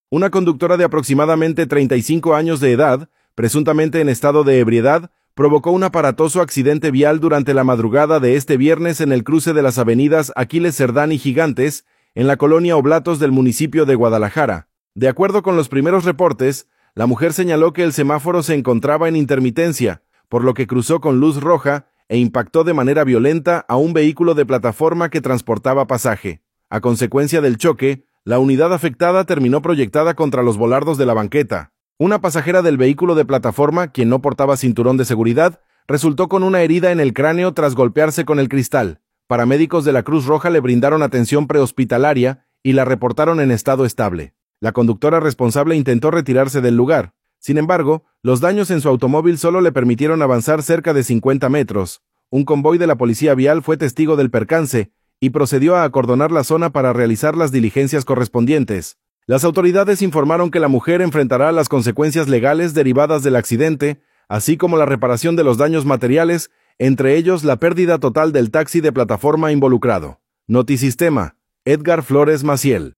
Una conductora de aproximadamente 35 años de edad, presuntamente en estado de ebriedad, provocó un aparatoso accidente vial durante la madrugada de este viernes en el cruce de las avenidas Aquiles Cerdán y Gigantes, en la colonia Oblatos del municipio de Guadalajara. De acuerdo con los primeros reportes, la mujer señaló que el semáforo se encontraba en intermitencia, por lo que cruzó con luz roja e impactó de manera violenta a un vehículo de plataforma que transportaba pasaje. A consecuencia del choque, la unidad afectada terminó proyectada contra los volardos de la banqueta. Una pasajera del vehículo de plataforma, quien no portaba cinturón de seguridad, resultó con una herida en el cráneo tras golpearse con el cristal. Paramédicos de la Cruz Roja le brindaron atención prehospitalaria y la reportaron en estado estable. La conductora responsable intentó retirarse del lugar. Sin embargo, los daños en su automóvil solo le permitieron avanzar cerca de 50 metros. Un convoy de la policía vial fue testigo del percance y procedió a acordonar la zona para realizar las diligencias correspondientes. Las autoridades informaron que la mujer enfrentará las consecuencias legales derivadas del accidente, así como la reparación de los daños materiales, entre ellos la pérdida total del taxi de plataforma involucrado. Notisistema, Edgar Flores Maciel.